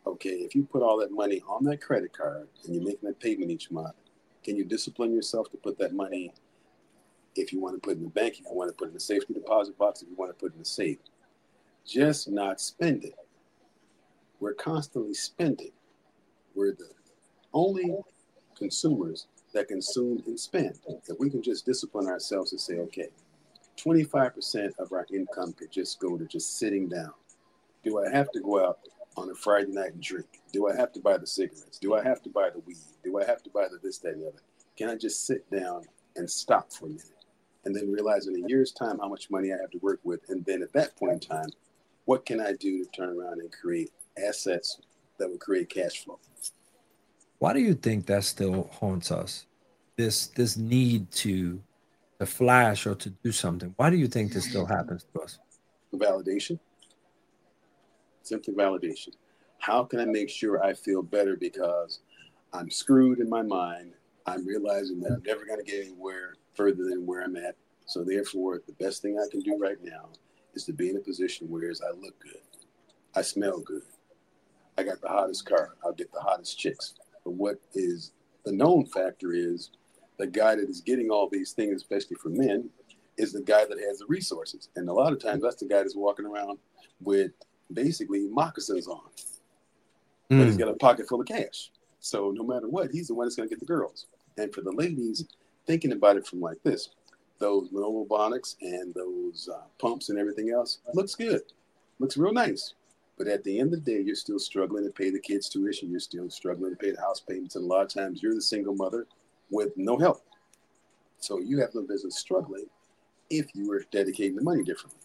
Okay, if you put all that money on that credit card and you're making a payment each month, can you discipline yourself to put that money, if you want to put it in the bank, if you want to put it in the safety deposit box, if you want to put it in the safe, just not spend it. We're constantly spending. We're the only consumers that consume and spend. If we can just discipline ourselves and say, okay, 25% of our income could just go to just sitting down. Do I have to go out on a Friday night and drink? Do I have to buy the cigarettes? Do I have to buy the weed? Do I have to buy the this, that, and the other? Can I just sit down and stop for a minute? And then realize in a year's time how much money I have to work with. And then at that point in time, what can I do to turn around and create assets that will create cash flow? Why do you think that still haunts us? This need to flash or to do something. Why do you think this still happens to us? Validation. Simply validation. How can I make sure I feel better because I'm screwed in my mind? I'm realizing that I'm never going to get anywhere further than where I'm at. So therefore, the best thing I can do right now is to be in a position where I look good. I smell good. I got the hottest car. I'll get the hottest chicks. But what is the known factor is the guy that is getting all these things, especially for men, is the guy that has the resources. And a lot of times that's the guy that's walking around with basically moccasins on. But he's got a pocket full of cash. So no matter what, he's the one that's going to get the girls. And for the ladies, thinking about it from like this, those Monobonics and those pumps and everything else looks good. Looks real nice. But at the end of the day, you're still struggling to pay the kids' tuition. You're still struggling to pay the house payments. And a lot of times you're the single mother with no help. So you have no business struggling if you were dedicating the money differently.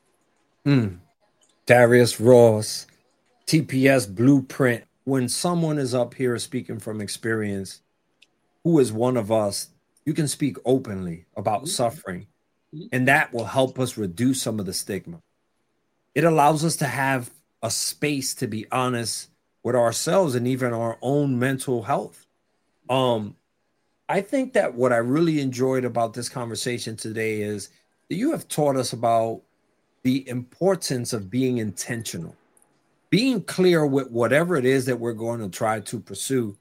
Darius Ross, TPS Blueprint. When someone is up here speaking from experience, who is one of us, you can speak openly about suffering, and that will help us reduce some of the stigma. It allows us to have a space to be honest with ourselves and even our own mental health. I think that what I really enjoyed about this conversation today is that you have taught us about the importance of being intentional, being clear with whatever it is that we're going to try to pursue,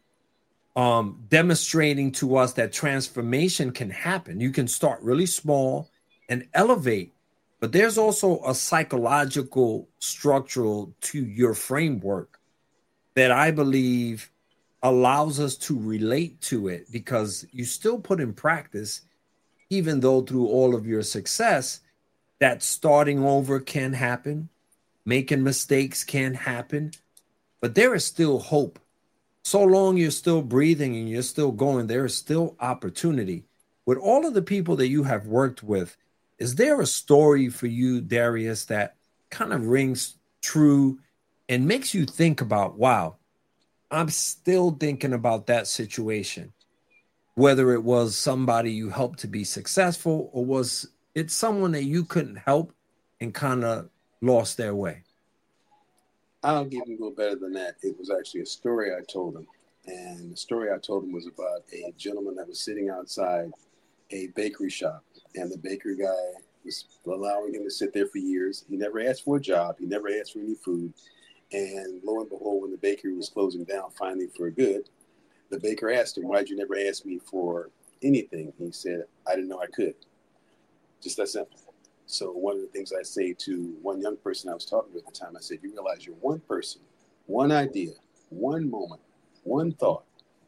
demonstrating to us that transformation can happen. You can start really small and elevate, but there's also a psychological structural to your framework that I believe allows us to relate to it, because you still put in practice, even though through all of your success, that starting over can happen, making mistakes can happen, but there is still hope. So long you're still breathing and you're still going, there is still opportunity. With all of the people that you have worked with, is there a story for you, Darius, that kind of rings true and makes you think about, wow, I'm still thinking about that situation, whether it was somebody you helped to be successful or was it someone that you couldn't help and kind of lost their way? I'll even go better than that. It was actually a story I told him. And the story I told him was about a gentleman that was sitting outside a bakery shop. And the bakery guy was allowing him to sit there for years. He never asked for a job. He never asked for any food. And lo and behold, when the bakery was closing down finally for good, the baker asked him, why'd you never ask me for anything? He said, I didn't know I could. Just that simple. So one of the things I say to one young person I was talking to at the time, I said, you realize you're one person, one idea, one moment, one thought,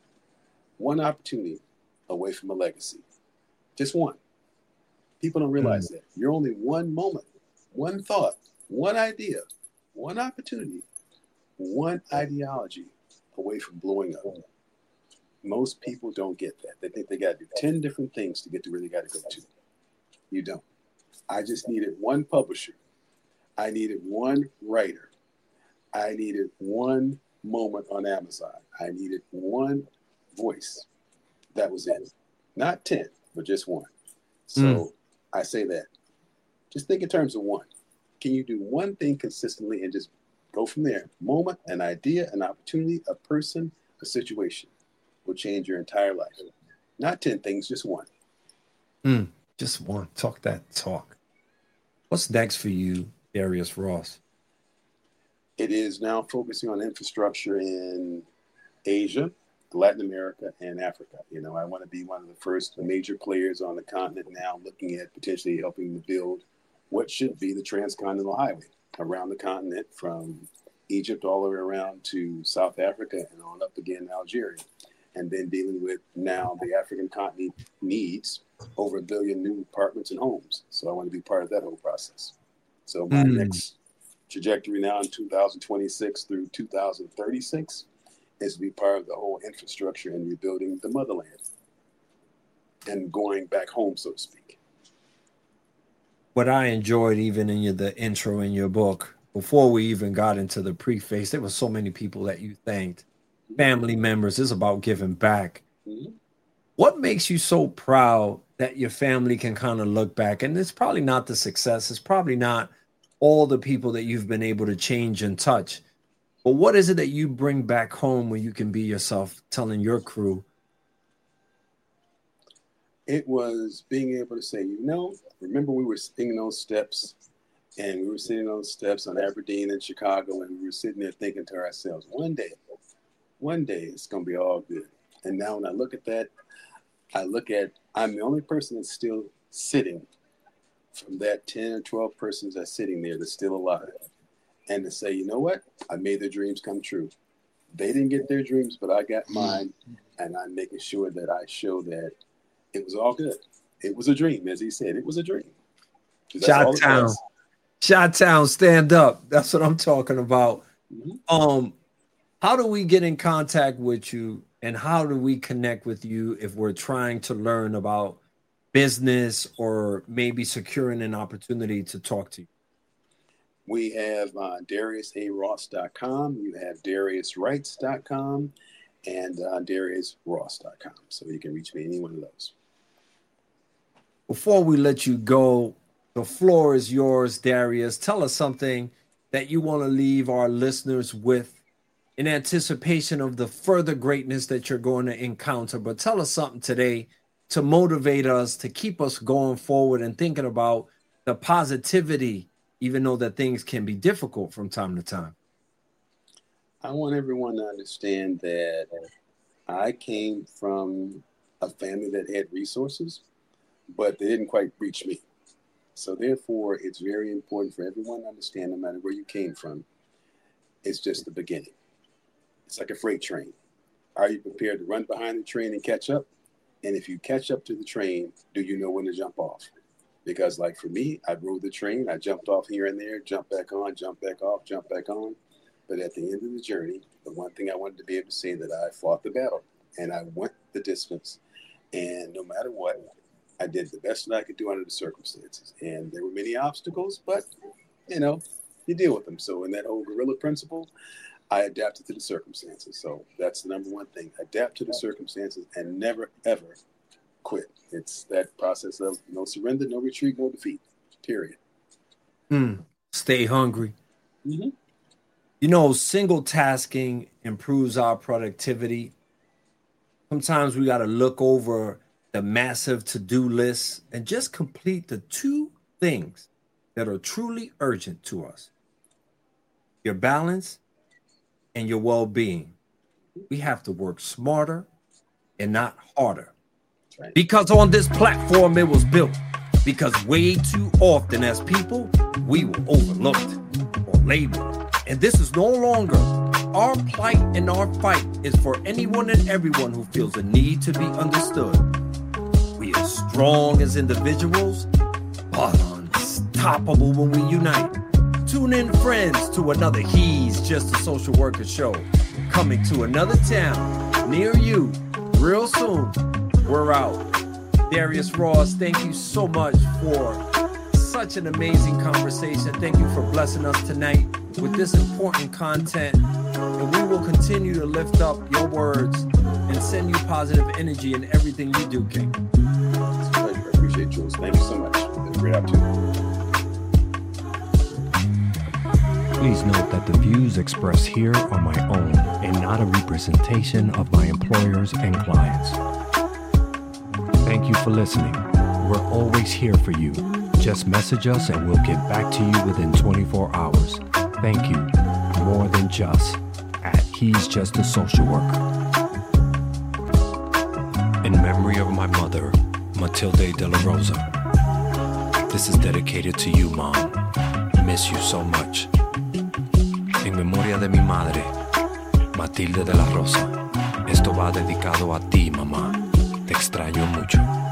one opportunity away from a legacy. Just one. People don't realize that. You're only one moment, one thought, one idea, one opportunity, one ideology away from blowing up. Most people don't get that. They think they got to do 10 different things to get to where they got to go to. You don't. I just needed one publisher. I needed one writer. I needed one moment on Amazon. I needed one voice. That was it. Not 10, but just one. So I say that. Just think in terms of one. Can you do one thing consistently and just go from there? Moment, an idea, an opportunity, a person, a situation will change your entire life. Not 10 things, just one. Just one. Talk that talk. What's next for you, Darius Ross? It is now focusing on infrastructure in Asia, Latin America, and Africa. You know, I want to be one of the first major players on the continent now, looking at potentially helping to build what should be the transcontinental highway around the continent, from Egypt all the way around to South Africa and on up again to Algeria. And then dealing with now the African continent needs over 1 billion new apartments and homes. So I want to be part of that whole process. So my next trajectory now in 2026 through 2036 is to be part of the whole infrastructure and rebuilding the motherland and going back home, so to speak. What I enjoyed even in the intro in your book, before we even got into the preface, there were so many people that you thanked, family members. It's about giving back. Mm-hmm. What makes you so proud that your family can kind of look back? And it's probably not the success. It's probably not all the people that you've been able to change and touch. But what is it that you bring back home when you can be yourself, telling your crew? It was being able to say, you know, remember we were sitting those steps, and we were sitting on those steps on Aberdeen and Chicago, and we were sitting there thinking to ourselves, one day it's going to be all good. And now when I look at that, I'm the only person that's still sitting from that 10 or 12 persons that's sitting there that's still alive. And to say, you know what? I made their dreams come true. They didn't get their dreams, but I got mine. And I'm making sure that I show that it was all good. It was a dream, as he said. It was a dream. Chi-Town, stand up. That's what I'm talking about. Mm-hmm. How do we get in contact with you, and how do we connect with you if we're trying to learn about business or maybe securing an opportunity to talk to you? We have DariusARoss.com. You have DariusWrites.com and DariusRoss.com. So you can reach me any one of those. Before we let you go, the floor is yours, Darius. Tell us something that you want to leave our listeners with in anticipation of the further greatness that you're going to encounter. But tell us something today to motivate us, to keep us going forward and thinking about the positivity, even though that things can be difficult from time to time. I want everyone to understand that I came from a family that had resources, but they didn't quite reach me. So therefore, it's very important for everyone to understand, no matter where you came from, it's just the beginning. It's like a freight train. Are you prepared to run behind the train and catch up? And if you catch up to the train, do you know when to jump off? Because like for me, I rode the train. I jumped off here and there, jumped back on, jumped back off, jumped back on. But at the end of the journey, the one thing I wanted to be able to say that I fought the battle and I went the distance. And no matter what, I did the best that I could do under the circumstances. And there were many obstacles, but, you know, you deal with them. So in that whole guerrilla principle, I adapted to the circumstances. So that's the number one thing. Adapt to the circumstances and never, ever quit. It's that process of no surrender, no retreat, no defeat, period. Stay hungry. Mm-hmm. You know, single tasking improves our productivity. Sometimes we got to look over the massive to-do list and just complete the 2 things that are truly urgent to us: your balance and your well-being. We have to work smarter and not harder. Right. Because on this platform it was built. Because way too often as people, we were overlooked or labeled. And this is no longer our plight, and our fight is for anyone and everyone who feels a need to be understood. We are strong as individuals, but unstoppable when we unite. Tune in, friends, to another He's Just a Social Worker show, coming to another town near you real soon. We're out. Darius Ross, thank you so much for such an amazing conversation. Thank you for blessing us tonight with this important content. And we will continue to lift up your words and send you positive energy in everything you do, King. It's a pleasure. I appreciate you. Thank you so much. It's been a great opportunity. Please note that the views expressed here are my own and not a representation of my employers and clients. Thank you for listening. We're always here for you. Just message us and we'll get back to you within 24 hours. Thank you. more than just at He's Just a Social Worker. In memory of my mother, Matilde de la Rosa, this is dedicated to you, Mom. Miss you so much. En memoria de mi madre, Matilde de la Rosa, esto va dedicado a ti, mamá. Te extraño mucho.